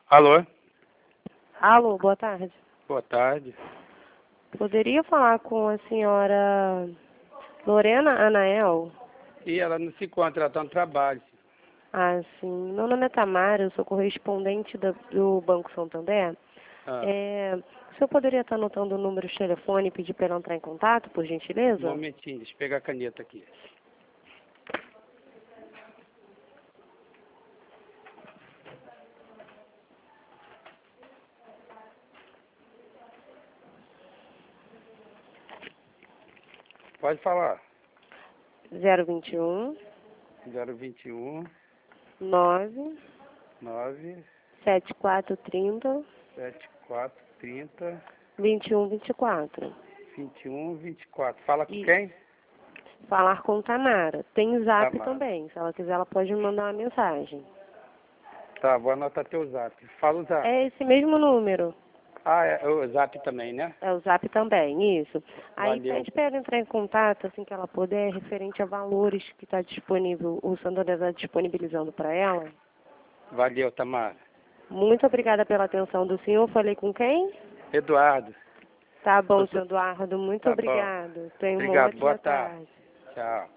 Alô? Alô, boa tarde. Boa tarde. Poderia falar com a senhora Lorena Anael? E ela não se encontra, ela está no trabalho. Ah, sim. Meu nome é Tamara, eu sou correspondente do Banco Santander. Ah, O senhor poderia estar anotando o número de telefone e pedir para ela entrar em contato, por um gentileza? momentinho, deixa eu pegar a caneta aqui. Pode falar. 021 021 9 9 7430 7430 2124. 2124. Fala com E quem? falar com Tamara. Tem zap Tamara. também. Se ela quiser, ela pode me mandar uma mensagem. Tá, vou anotar teu zap. Fala o zap. É esse mesmo número. Ah, é o zap também, né? É o Zap também, isso. Aí Valeu. pede para ela entrar em contato, assim que ela puder, referente a valores que está disponível, o Santander está disponibilizando para ela. Valeu, Tamara. Muito obrigada pela atenção do senhor. Falei com quem? Eduardo. Tá bom, Doutor- senhor Eduardo. Muito Tá bom. obrigado. Tenha uma Obrigado. Boa ótima tarde. tarde. Tchau.